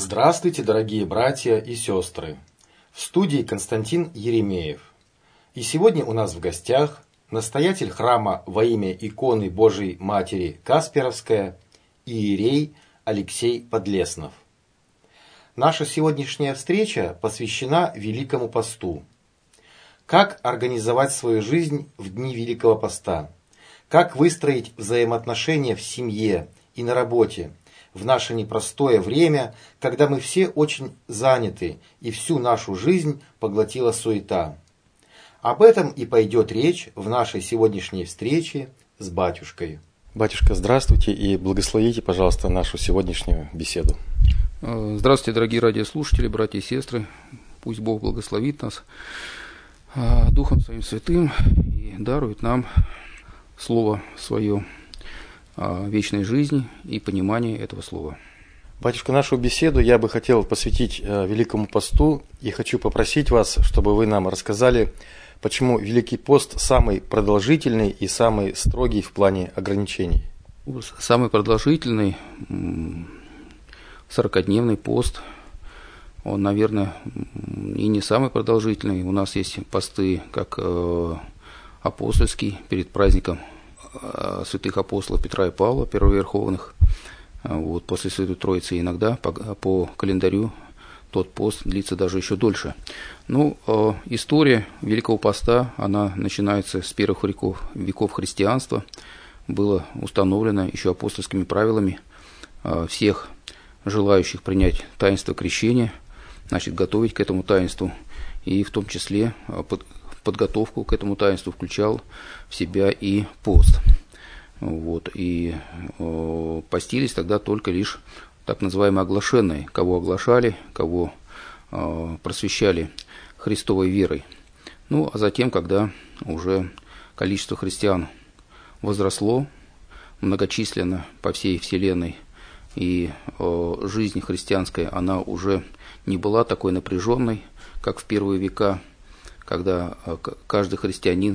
Здравствуйте, дорогие братья и сестры! В студии Константин Еремеев. И сегодня у нас в гостях настоятель храма во имя иконы Божией Матери Касперовская, иерей Алексей Подлеснов. Наша сегодняшняя встреча посвящена Великому посту. Как организовать свою жизнь в дни Великого поста? Как выстроить взаимоотношения в семье и на работе в наше непростое время, когда мы все очень заняты и всю нашу жизнь поглотила суета? Об этом и пойдет речь в нашей сегодняшней встрече с батюшкой. Батюшка, здравствуйте и благословите, пожалуйста, нашу сегодняшнюю беседу. Здравствуйте, дорогие радиослушатели, братья и сестры. Пусть Бог благословит нас Духом Своим Святым и дарует нам Слово Свое вечной жизни и понимание этого слова. Батюшка, нашу беседу я бы хотел посвятить Великому посту и хочу попросить вас, чтобы вы нам рассказали, почему Великий пост самый продолжительный и самый строгий в плане ограничений. Самый продолжительный 40-дневный пост, он, наверное, и не самый продолжительный. У нас есть посты, как апостольский, перед праздником святых апостолов Петра и Павла, первоверховных. После Святой Троицы иногда по календарю тот пост длится даже еще дольше. История Великого поста, она начинается с первых веков христианства. Было установлено еще апостольскими правилами всех желающих принять таинство крещения, готовить к этому таинству, и в том числе подготовку к этому таинству включал в себя и пост. И постились тогда только лишь так называемые оглашенные, кого оглашали, кого просвещали Христовой верой. А затем, когда уже количество христиан возросло многочисленно по всей вселенной, и жизнь христианская, она уже не была такой напряженной, как в первые века, когда каждый христианин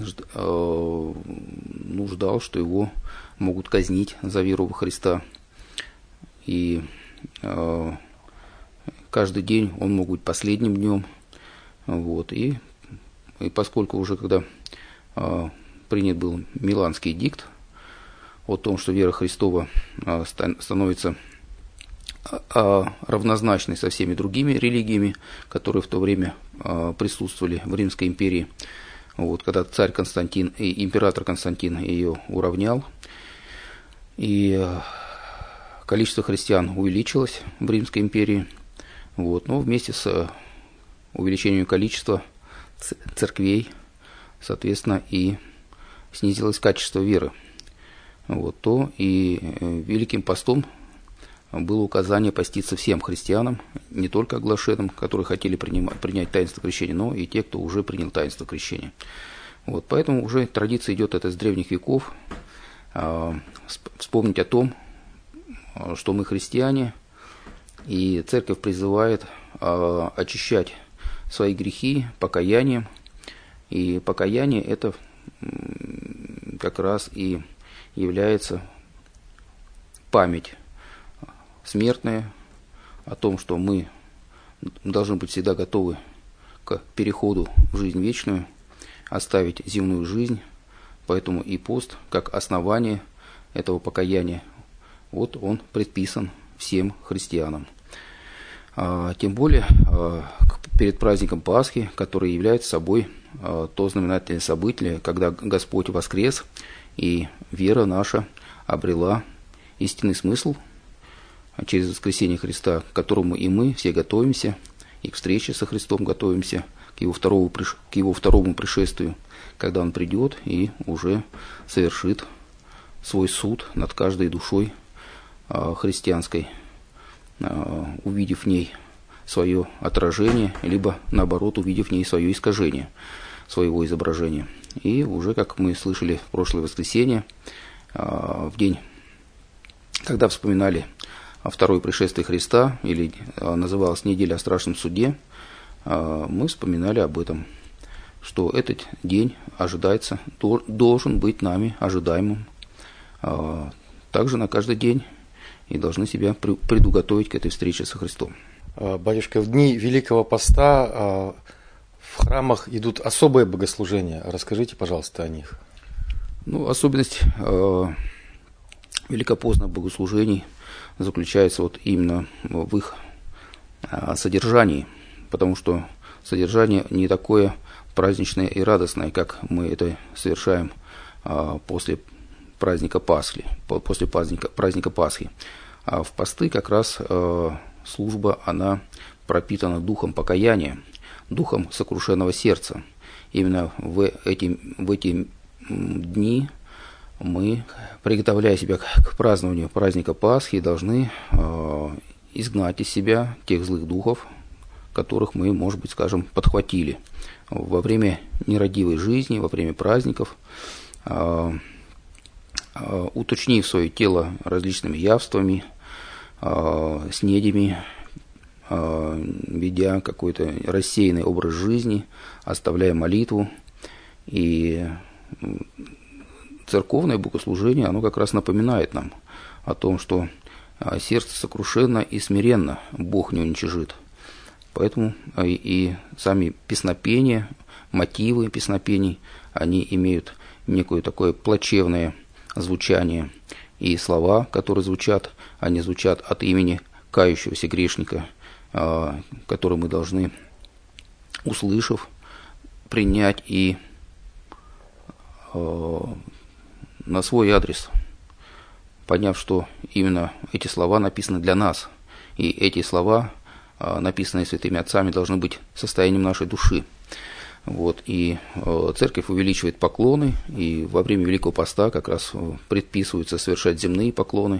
ждал, что его могут казнить за веру во Христа. И каждый день он мог быть последним днем. И поскольку уже когда принят был Миланский эдикт о том, что вера Христова становится равнозначной со всеми другими религиями, которые в то время присутствовали в Римской империи, когда царь Константин и император Константин ее уравнял, и количество христиан увеличилось в Римской империи, но вместе с увеличением количества церквей, соответственно, и снизилось качество веры. То и Великим постом было указание поститься всем христианам, не только оглашенным, которые хотели принять таинство крещения, но и те, кто уже принял таинство крещения. Поэтому уже традиция идет это с древних веков. Вспомнить о том, что мы христиане, и Церковь призывает очищать свои грехи покаянием. И покаяние это как раз и является память смертная о том, что мы должны быть всегда готовы к переходу в жизнь вечную, оставить земную жизнь. Поэтому и пост, как основание этого покаяния, он предписан всем христианам. Тем более перед праздником Пасхи, который является собой то знаменательное событие, когда Господь воскрес, и вера наша обрела истинный смысл через воскресение Христа, к которому и мы все готовимся, и к встрече со Христом готовимся, к его второму пришествию, когда Он придет и уже совершит свой суд над каждой душой христианской, увидев в ней свое отражение, либо, наоборот, увидев в ней свое искажение своего изображения. И уже, как мы слышали в прошлое воскресенье, в день, когда вспоминали второе пришествие Христа, или называлась неделя о страшном суде, мы вспоминали об этом, что этот день ожидается, должен быть нами ожидаемым также на каждый день, и должны себя предуготовить к этой встрече со Христом. Батюшка, в дни Великого Поста в храмах идут особые богослужения. Расскажите, пожалуйста, о них. Ну, особенность великопостных богослужений заключается вот именно в их содержании, потому что содержание не такое праздничное и радостное, как мы это совершаем после праздника Пасхи, после праздника Пасхи. А в посты как раз служба, она пропитана духом покаяния, духом сокрушенного сердца. Именно в эти дни мы, приготовляя себя к празднованию праздника Пасхи, должны изгнать из себя тех злых духов, которых мы, может быть, скажем, подхватили во время нерадивой жизни, во время праздников, уточнив свое тело различными явствами, снедями, ведя какой-то рассеянный образ жизни, оставляя молитву. И церковное богослужение, оно как раз напоминает нам о том, что сердце сокрушенно и смиренно Бог не уничижит. Поэтому и сами песнопения, мотивы песнопений, они имеют некое такое плачевное звучание. И слова, которые звучат, они звучат от имени кающегося грешника, который мы должны, услышав, принять и на свой адрес, поняв, что именно эти слова написаны для нас, и эти слова, написанные святыми отцами, должны быть состоянием нашей души. Вот, и церковь увеличивает поклоны, и во время Великого Поста как раз предписывается совершать земные поклоны,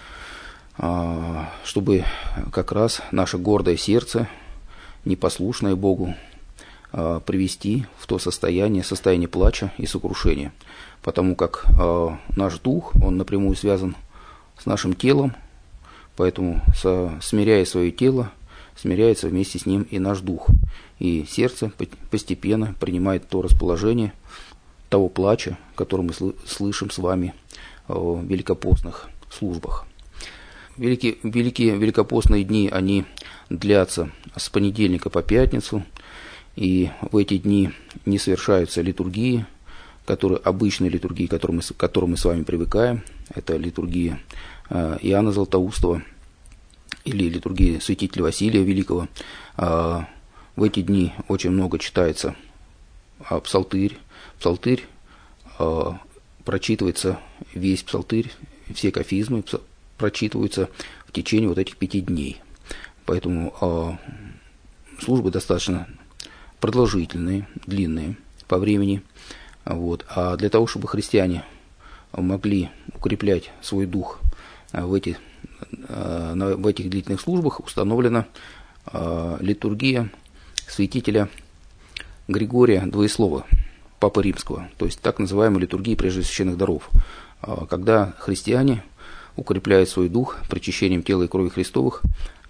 чтобы как раз наше гордое сердце, непослушное Богу, привести в то состояние плача и сокрушения. Потому как наш дух, он напрямую связан с нашим телом, поэтому, смиряя свое тело, смиряется вместе с ним и наш дух. И сердце постепенно принимает то расположение того плача, который мы слышим с вами в великопостных службах. Великие великопостные дни, они длятся с понедельника по пятницу, и в эти дни не совершаются литургии, обычные литургии, к которым мы с вами привыкаем. Это литургия Иоанна Златоустова или литургия святителя Василия Великого. В эти дни очень много читается псалтырь. Псалтырь прочитывается, весь псалтырь, все кафизмы прочитываются в течение вот этих 5 дней. Поэтому службы достаточно продолжительные, длинные по времени. Вот. А для того, чтобы христиане могли укреплять свой дух в этих длительных службах, установлена литургия святителя Григория Двоеслова, Папы Римского, то есть так называемая литургия преждесвященных даров, когда христиане укрепляют свой дух причащением тела и крови Христовых,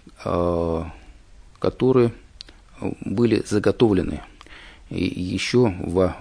которые были заготовлены еще в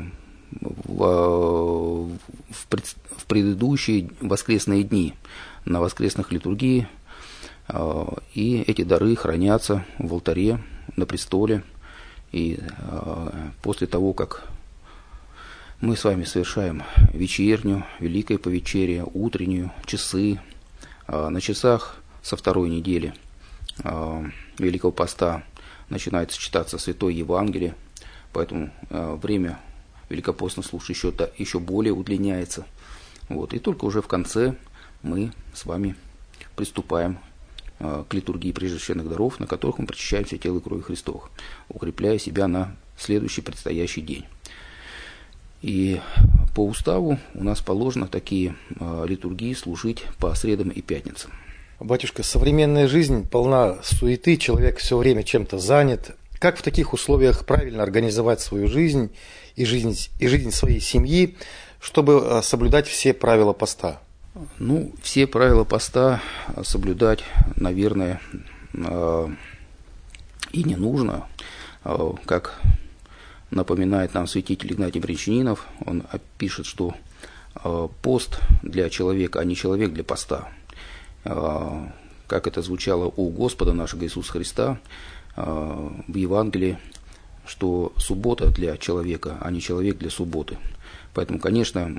предыдущие воскресные дни, на воскресных литургии, и эти дары хранятся в алтаре, на престоле. И после того, как мы с вами совершаем вечерню, великое повечерие, утреннюю, часы, на часах со второй недели Великого Поста начинает читаться Святое Евангелие, поэтому время великопостных служб еще более удлиняется. Вот. И только уже в конце мы с вами приступаем к литургии преждесвященных даров, на которых мы причащаемся тела и крови Христовых, укрепляя себя на следующий предстоящий день. И по уставу у нас положено такие литургии служить по средам и пятницам. Батюшка, современная жизнь полна суеты, человек все время чем-то занят. Как в таких условиях правильно организовать свою жизнь и жизнь своей семьи, чтобы соблюдать все правила поста? Ну, все правила поста соблюдать, наверное, и не нужно. Как напоминает нам святитель Игнатий Брянчанинов, он пишет, что пост для человека, а не человек для поста. как это звучало у Господа нашего Иисуса Христа в Евангелии, что суббота для человека, а не человек для субботы. Поэтому, конечно,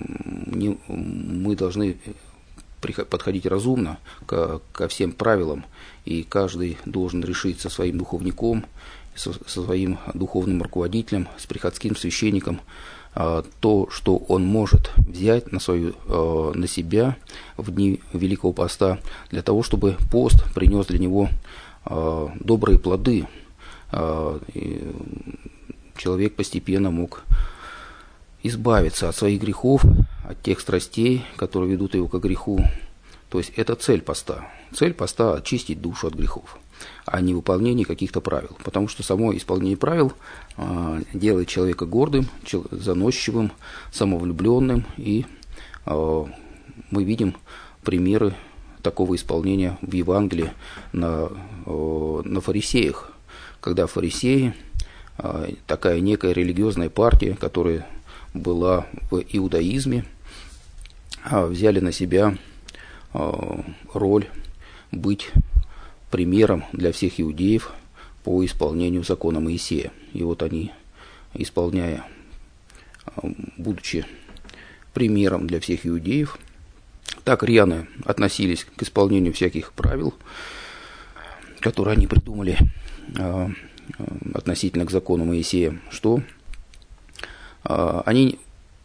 мы должны подходить разумно ко всем правилам, и каждый должен решить со своим духовником, со своим духовным руководителем, с приходским священником то, что он может взять на себя в дни Великого Поста, для того, чтобы пост принес для него добрые плоды. И человек постепенно мог избавиться от своих грехов, от тех страстей, которые ведут его к греху. То есть это цель поста. Цель поста – очистить душу от грехов, а не выполнение каких-то правил. Потому что само исполнение правил делает человека гордым, заносчивым, самовлюбленным. И мы видим примеры такого исполнения в Евангелии на фарисеях. Когда фарисеи, такая некая религиозная партия, которая была в иудаизме, взяли на себя роль быть примером для всех иудеев по исполнению закона Моисея. И вот они, исполняя, будучи примером для всех иудеев, так рьяно относились к исполнению всяких правил, которые они придумали относительно к закону Моисея, что они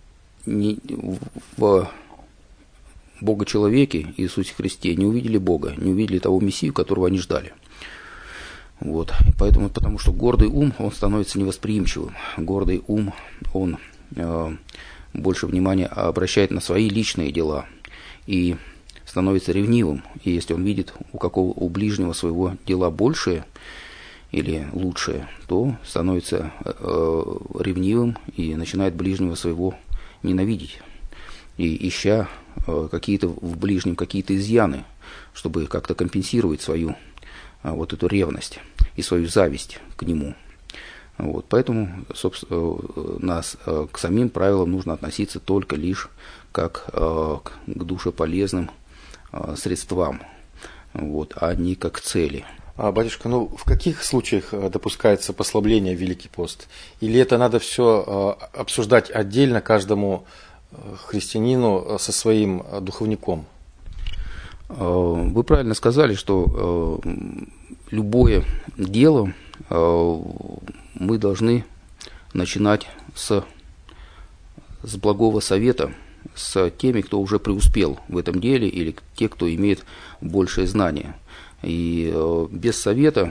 в Бога-человеке, Иисусе Христе, не увидели Бога, не увидели того Мессию, которого они ждали. Вот. Поэтому, потому что гордый ум, он становится невосприимчивым. Гордый ум, он больше внимания обращает на свои личные дела и становится ревнивым. И если он видит у ближнего своего дела большее или лучшее, то становится ревнивым и начинает ближнего своего ненавидеть. И ища в ближнем какие-то изъяны, чтобы как-то компенсировать свою вот эту ревность и свою зависть к нему. Вот, поэтому, собственно, к самим правилам нужно относиться только лишь как к душеполезным средствам, вот, а не как к цели. Батюшка, в каких случаях допускается послабление в Великий пост? Или это надо все обсуждать отдельно каждому христианину со своим духовником? Вы правильно сказали, что любое дело мы должны начинать с благого совета, с теми, кто уже преуспел в этом деле, или те, кто имеет большее знание. И без совета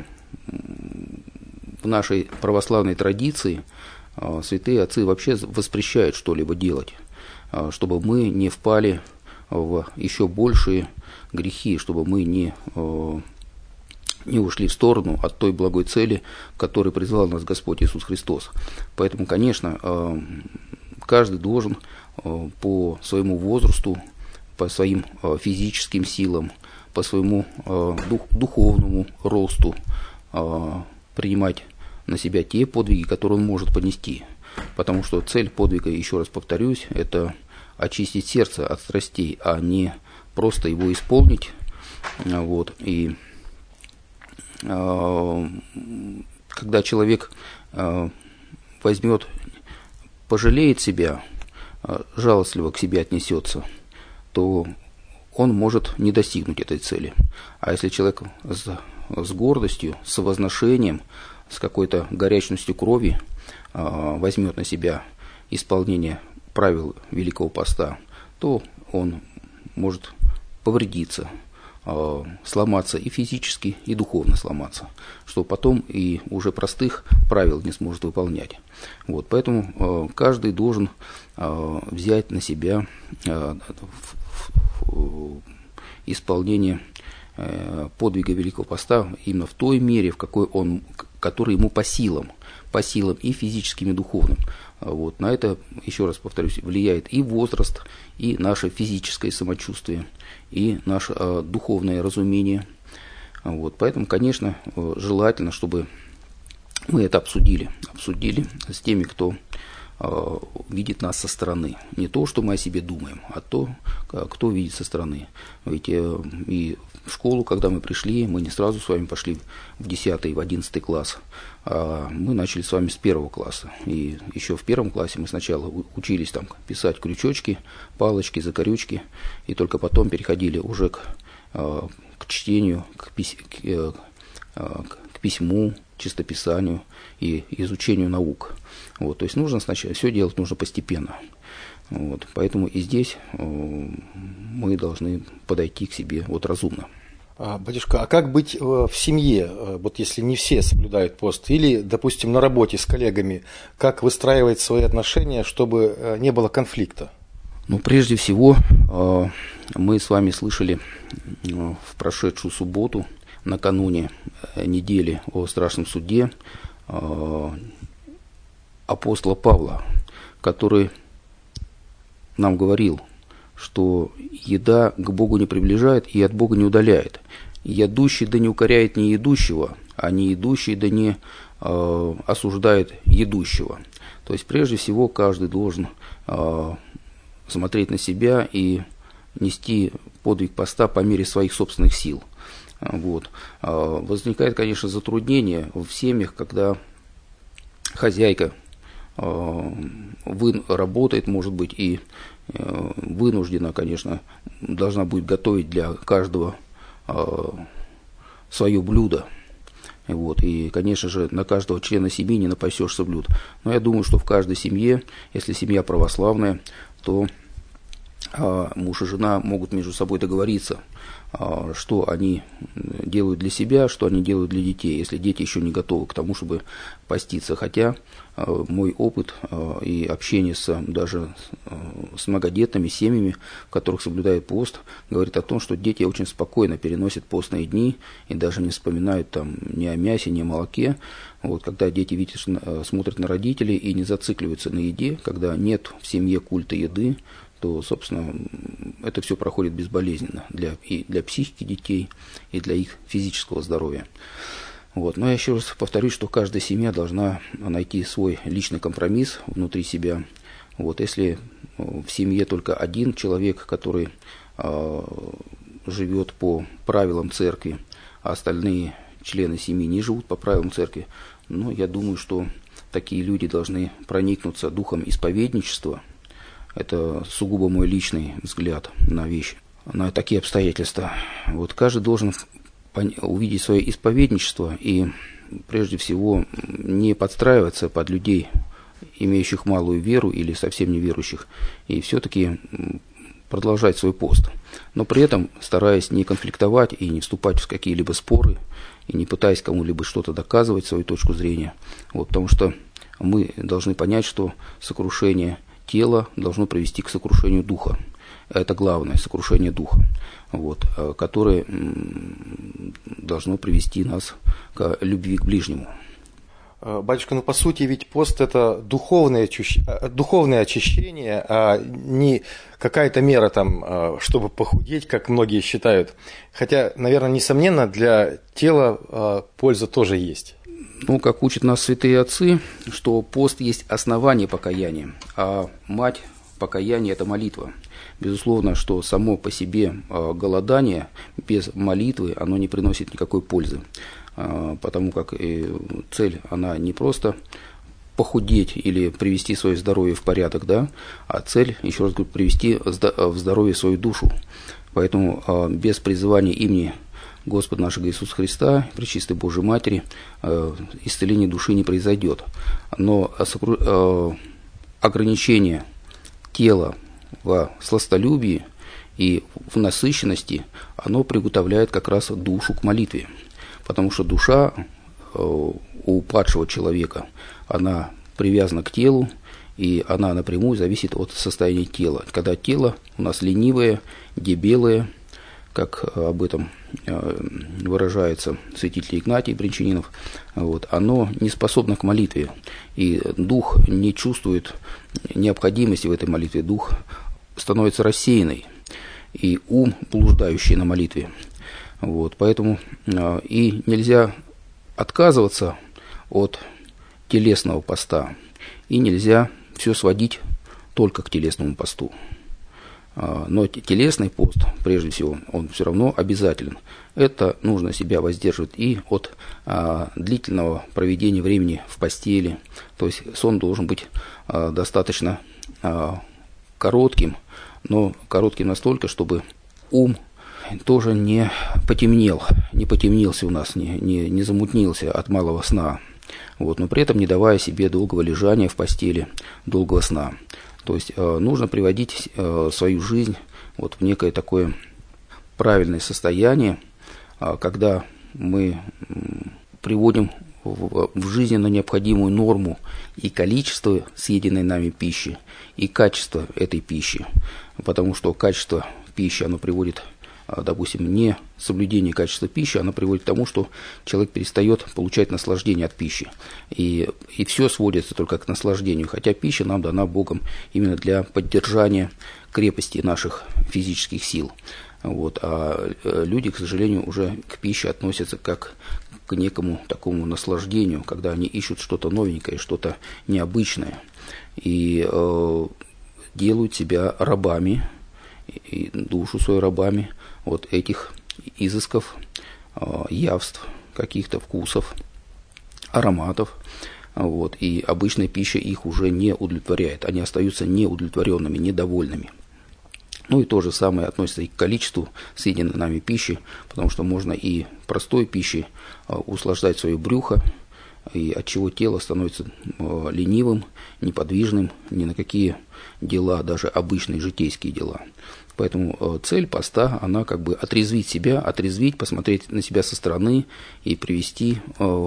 в нашей православной традиции святые отцы вообще воспрещают что-либо делать, чтобы мы не впали в еще большие грехи, чтобы мы не ушли в сторону от той благой цели, к которой призвал нас Господь Иисус Христос. Поэтому, конечно, каждый должен по своему возрасту, по своим физическим силам, по своему духовному росту принимать на себя те подвиги, которые он может понести. Потому что цель подвига, еще раз повторюсь, это очистить сердце от страстей, а не просто его исполнить. Вот. И когда человек возьмет, пожалеет себя, жалостливо к себе отнесется, то он может не достигнуть этой цели. А если человек с гордостью, с возношением, с какой-то горячностью крови возьмет на себя исполнение правил Великого Поста, то он может повредиться, сломаться и физически, и духовно сломаться, что потом и уже простых правил не сможет выполнять. Вот, поэтому каждый должен взять на себя исполнение подвига Великого Поста именно в той мере, в какой который ему по силам и физическим, и духовным. Вот, на это, еще раз повторюсь, влияет и возраст, и наше физическое самочувствие, и наше духовное разумение. Вот, поэтому, конечно, желательно, чтобы мы это обсудили с теми, кто видит нас со стороны. Не то, что мы о себе думаем, а то, кто видит со стороны. Ведь и в школу, когда мы пришли, мы не сразу с вами пошли в 10 в 11 класс, а мы начали с вами с 1 класса. И еще в 1 классе мы сначала учились там писать крючочки, палочки, закорючки, и только потом переходили уже к чтению, к письму, чистописанию и изучению наук. Вот, то есть нужно сначала, все делать нужно постепенно. Вот, поэтому и здесь мы должны подойти к себе вот разумно. Батюшка, а как быть в семье, вот если не все соблюдают пост, или, допустим, на работе с коллегами, как выстраивать свои отношения, чтобы не было конфликта? Ну, прежде всего, мы с вами слышали в прошедшую субботу, накануне недели о страшном суде, апостола Павла, который нам говорил, что еда к Богу не приближает и от Бога не удаляет. Ядущий да не укоряет не едущего, а не едущий да не осуждает едущего. То есть, прежде всего, каждый должен смотреть на себя и нести подвиг поста по мере своих собственных сил. Вот. Возникает, конечно, затруднение в семьях, когда хозяйка работает, может быть, и вынуждена, конечно, должна будет готовить для каждого свое блюдо. Вот. И, конечно же, на каждого члена семьи не напасешься блюд. Но я думаю, что в каждой семье, если семья православная, то муж и жена могут между собой договориться, что они делают для себя, что они делают для детей, если дети еще не готовы к тому, чтобы поститься. Хотя мой опыт и общение даже с многодетными семьями, в которых соблюдают пост, говорит о том, что дети очень спокойно переносят постные дни и даже не вспоминают там ни о мясе, ни о молоке. Вот, когда дети смотрят на родителей и не зацикливаются на еде, когда нет в семье культа еды, то, собственно, это все проходит безболезненно и для психики детей, и для их физического здоровья. Вот. Но я еще раз повторюсь, что каждая семья должна найти свой личный компромисс внутри себя. Вот. Если в семье только один человек, который живет по правилам церкви, а остальные члены семьи не живут по правилам церкви, ну, я думаю, что такие люди должны проникнуться духом исповедничества. Это сугубо мой личный взгляд на вещи, на такие обстоятельства. Вот каждый должен увидеть свое исповедничество и, прежде всего, не подстраиваться под людей, имеющих малую веру или совсем неверующих, и все-таки продолжать свой пост. Но при этом стараясь не конфликтовать и не вступать в какие-либо споры, и не пытаясь кому-либо что-то доказывать, свою точку зрения. Вот, потому что мы должны понять, что сокрушение тело должно привести к сокрушению духа. Это главное, сокрушение духа, вот, которое должно привести нас к любви к ближнему. Батюшка, ну по сути ведь пост – это духовное очищение, а не какая-то мера там, чтобы похудеть, как многие считают. Хотя, наверное, несомненно, для тела польза тоже есть. Ну, как учат нас святые отцы, что пост есть основание покаяния, а мать покаяния – это молитва. Безусловно, что само по себе голодание без молитвы, оно не приносит никакой пользы, потому как цель, она не просто похудеть или привести свое здоровье в порядок, да, а цель, еще раз говорю, привести в здоровье свою душу. Поэтому без призывания имени Господа нашего Иисуса Христа, Пречистой Божией Матери, исцеление души не произойдет. Но ограничение тела в сластолюбии и в насыщенности, оно приготовляет как раз душу к молитве. Потому что душа у падшего человека, она привязана к телу, и она напрямую зависит от состояния тела. Когда тело у нас ленивое, дебелое, как об этом выражается святитель Игнатий Бринчанинов, вот, оно не способно к молитве, и дух не чувствует необходимости в этой молитве, дух становится рассеянный, и ум блуждающий на молитве. Вот, поэтому и нельзя отказываться от телесного поста, и нельзя все сводить только к телесному посту. Но телесный пост, прежде всего, он все равно обязателен. Это нужно себя воздерживать и от длительного проведения времени в постели. То есть сон должен быть достаточно коротким, но коротким настолько, чтобы ум тоже не потемнелся у нас, не замутнился от малого сна. Вот, но при этом не давая себе долгого лежания в постели, долгого сна. То есть нужно приводить свою жизнь вот в некое такое правильное состояние, когда мы приводим в жизненно необходимую норму и количество съеденной нами пищи, и качество этой пищи. Потому что качество пищи, оно приводит, допустим, не соблюдение качества пищи, оно приводит к тому, что человек перестает получать наслаждение от пищи. И все сводится только к наслаждению, хотя пища нам дана Богом именно для поддержания крепости наших физических сил. Вот. А люди, к сожалению, уже к пище относятся как к некому такому наслаждению, когда они ищут что-то новенькое, что-то необычное, и делают себя рабами, и душу свою рабами вот этих изысков, явств, каких-то вкусов, ароматов. Вот. И обычная пища их уже не удовлетворяет, они остаются неудовлетворенными, недовольными. Ну и то же самое относится и к количеству съеденной нами пищи, потому что можно и простой пищей услаждать свое брюхо, и от чего тело становится ленивым, неподвижным, ни на какие дела, даже обычные житейские дела. Поэтому цель поста, она как бы отрезвить себя, посмотреть на себя со стороны и привести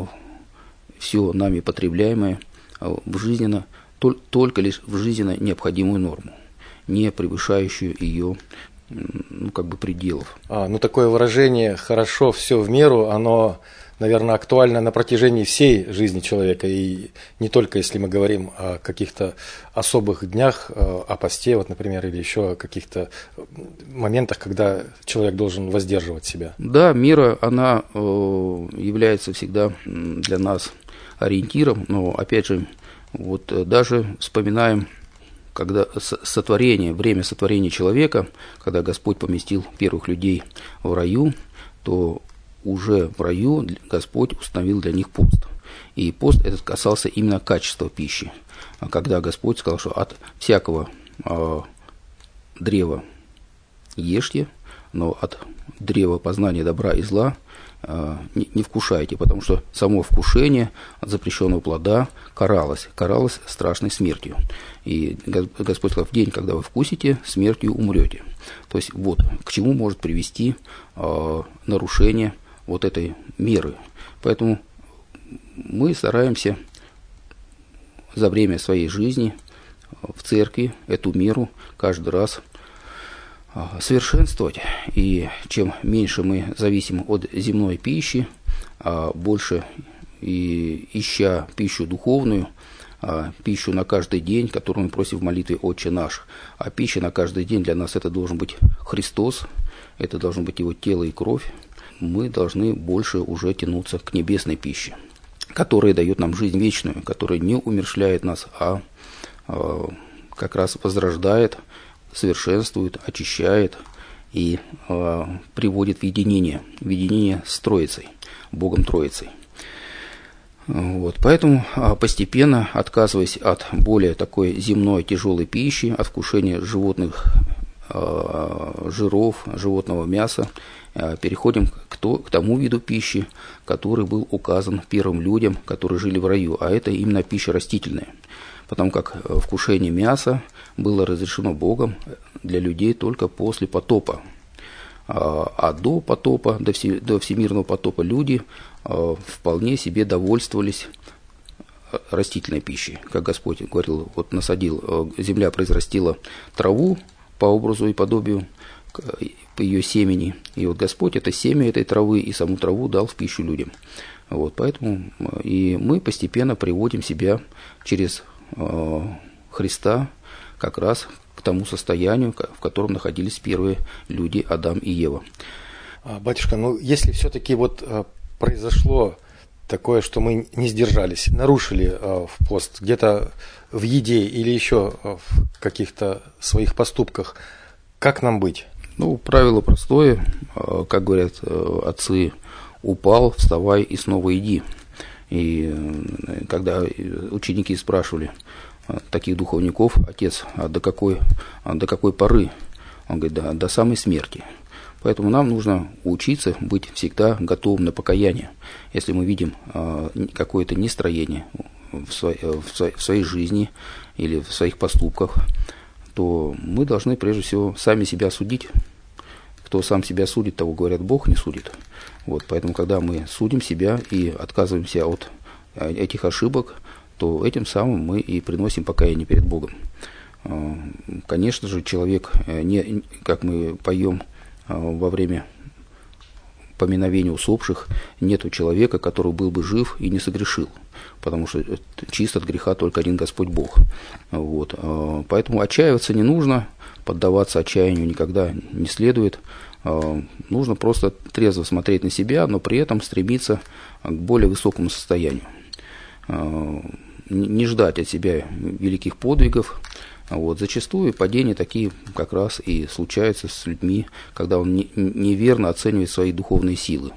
все нами потребляемое в жизненно, только лишь в жизненно необходимую норму, не превышающую ее пределов. Такое выражение «хорошо все в меру», оно, наверное, актуально на протяжении всей жизни человека, и не только если мы говорим о каких-то особых днях, о посте, вот, например, или еще о каких-то моментах, когда человек должен воздерживать себя. Да, мера, она является всегда для нас ориентиром, но, опять же, вот даже вспоминаем, когда время сотворения человека, когда Господь поместил первых людей в раю, то уже в раю Господь установил для них пост. И пост этот касался именно качества пищи. Когда Господь сказал, что от всякого древа ешьте, но от древа познания добра и зла не вкушайте, потому что само вкушение от запрещенного плода каралось страшной смертью. И Господь сказал, в день, когда вы вкусите, смертью умрете. То есть вот к чему может привести нарушение вот этой меры. Поэтому мы стараемся за время своей жизни в церкви эту меру каждый раз совершенствовать. И чем меньше мы зависим от земной пищи, а больше и ища пищу духовную, пищу на каждый день, которую мы просим в молитве «Отче наш». А пища на каждый день для нас это должен быть Христос, это должно быть Его тело и кровь. Мы должны больше уже тянуться к небесной пище, которая дает нам жизнь вечную, которая не умерщвляет нас, а как раз возрождает, совершенствует, очищает и приводит в единение с Троицей, Богом Троицей. Вот, поэтому постепенно, отказываясь от более такой земной тяжелой пищи, от вкушения животных жиров, животного мяса, переходим к тому виду пищи, который был указан первым людям, которые жили в раю, а это именно пища растительная. Потому как вкушение мяса было разрешено Богом для людей только после потопа. А до потопа, до всемирного потопа люди вполне себе довольствовались растительной пищей. Как Господь говорил, вот насадил, земля произрастила траву по образу и подобию, по ее семени. И вот Господь это семя этой травы и саму траву дал в пищу людям. Вот, поэтому и мы постепенно приводим себя через Христа как раз к тому состоянию, в котором находились первые люди Адам и Ева. Батюшка, если все-таки вот произошло такое, что мы не сдержались, нарушили в пост где-то в еде или еще в каких-то своих поступках, Как нам быть? Ну, правило простое, как говорят отцы: упал, вставай и снова иди. И когда ученики спрашивали таких духовников: отец, а до какой поры? Он говорит: да, до самой смерти. Поэтому нам нужно учиться быть всегда готовым на покаяние. Если мы видим какое-то нестроение в своей жизни или в своих поступках, то мы должны прежде всего сами себя судить. Кто сам себя судит, того, говорят, Бог не судит. Вот, поэтому, когда мы судим себя и отказываемся от этих ошибок, то этим самым мы и приносим покаяние перед Богом. Конечно же, человек, как мы поем во время поминовения усопших, нету человека, который был бы жив и не согрешил, потому что чист от греха только один Господь Бог. Вот. Поэтому отчаиваться не нужно, поддаваться отчаянию никогда не следует. Нужно просто трезво смотреть на себя, но при этом стремиться к более высокому состоянию. Не ждать от себя великих подвигов. Вот. Зачастую падения такие как раз и случаются с людьми, когда он неверно оценивает свои духовные силы.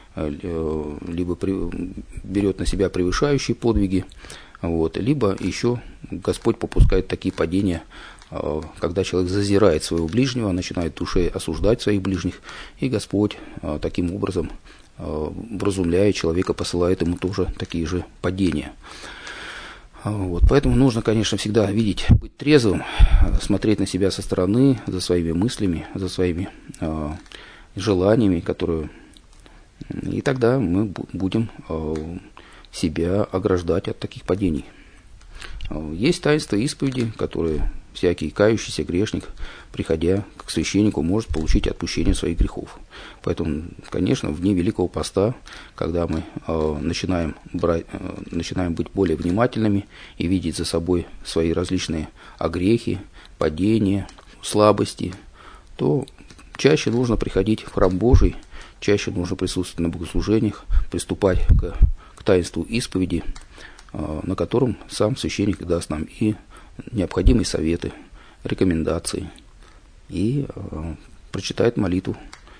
Либо берет на себя превышающие подвиги, вот, либо еще Господь попускает такие падения, когда человек зазирает своего ближнего, начинает в душе осуждать своих ближних, и Господь таким образом, вразумляя человека, посылает ему тоже такие же падения. Вот, поэтому нужно, конечно, всегда видеть, быть трезвым, смотреть на себя со стороны, за своими мыслями, за своими желаниями, которые... И тогда мы будем себя ограждать от таких падений. Есть таинство исповеди, которые всякий кающийся грешник, приходя к священнику, может получить отпущение своих грехов. Поэтому, конечно, в дни Великого Поста, когда мы начинаем быть более внимательными и видеть за собой свои различные огрехи, падения, слабости, то чаще нужно приходить в храм Божий, чаще нужно присутствовать на богослужениях, приступать к таинству исповеди, на котором сам священник даст нам и необходимые советы, рекомендации, и прочитает молитву,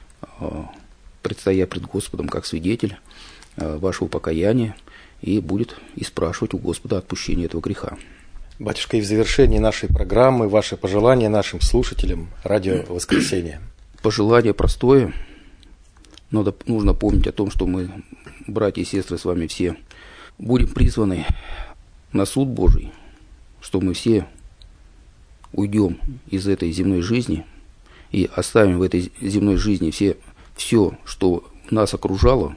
предстоя пред Господом как свидетель вашего покаяния, и будет и спрашивать у Господа отпущения этого греха. Батюшка, и в завершении нашей программы ваши пожелания нашим слушателям радио «Воскресенье». Пожелание простое. Нужно помнить о том, что мы, братья и сестры, с вами все будем призваны на суд Божий, что мы все уйдем из этой земной жизни и оставим в этой земной жизни все, что нас окружало,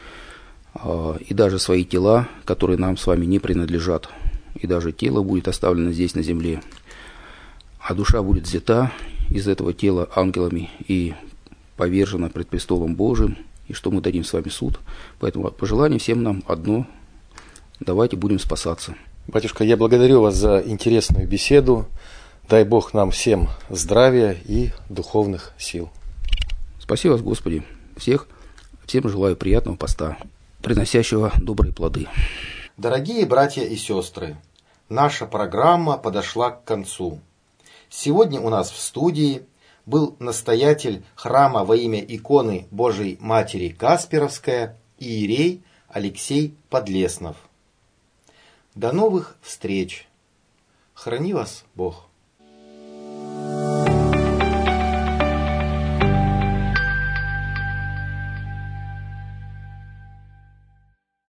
и даже свои тела, которые нам с вами не принадлежат, и даже тело будет оставлено здесь на земле, а душа будет взята из этого тела ангелами и повержена пред престолом Божиим, и что мы дадим с вами суд. Поэтому пожелание всем нам одно: давайте будем спасаться. Батюшка, я благодарю вас за интересную беседу. Дай Бог нам всем здравия и духовных сил. Спаси вас, Господи, всем желаю приятного поста, приносящего добрые плоды. Дорогие братья и сестры, наша программа подошла к концу. Сегодня у нас в студии был настоятель храма во имя иконы Божией Матери Касперовская иерей Алексей Подлеснов. До новых встреч! Храни вас Бог!